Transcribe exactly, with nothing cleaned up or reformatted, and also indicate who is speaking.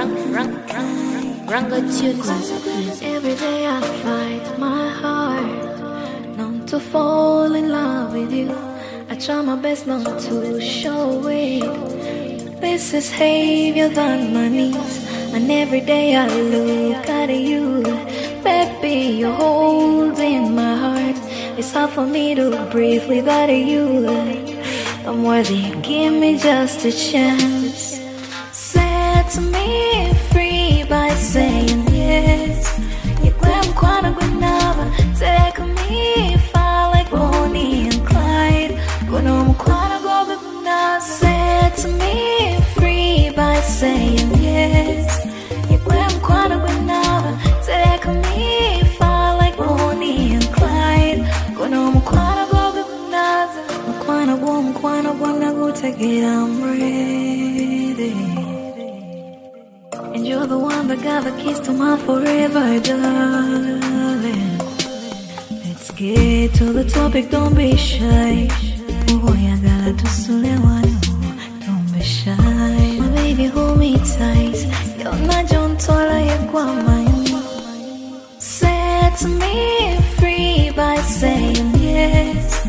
Speaker 1: Rango tunes.
Speaker 2: Every day I fight my heart not to fall in love with you. I try my best not to show it. This is heavier than my knees, and every day I look at you. Baby, you're holding my heart. It's hard for me to breathe without you. I'm worthy, give me just a chance. Set me free by saying yes. You grab quite a good number. Take me far like Bonnie and Clyde. Gonna quite a go good now. Set me free by saying yes. You grab quite a good number. Take me far like Bonnie and Clyde. Gonna quite a go good now. Quite a go, quite a go, take it, I'm ready. And you're the one that got the keys to my forever, darling. Let's get to the topic, don't be shy. Oh, I gotta do one. Don't be shy. My baby, hold me tight. You're not John Tola, you're mine. Set me free by saying yes.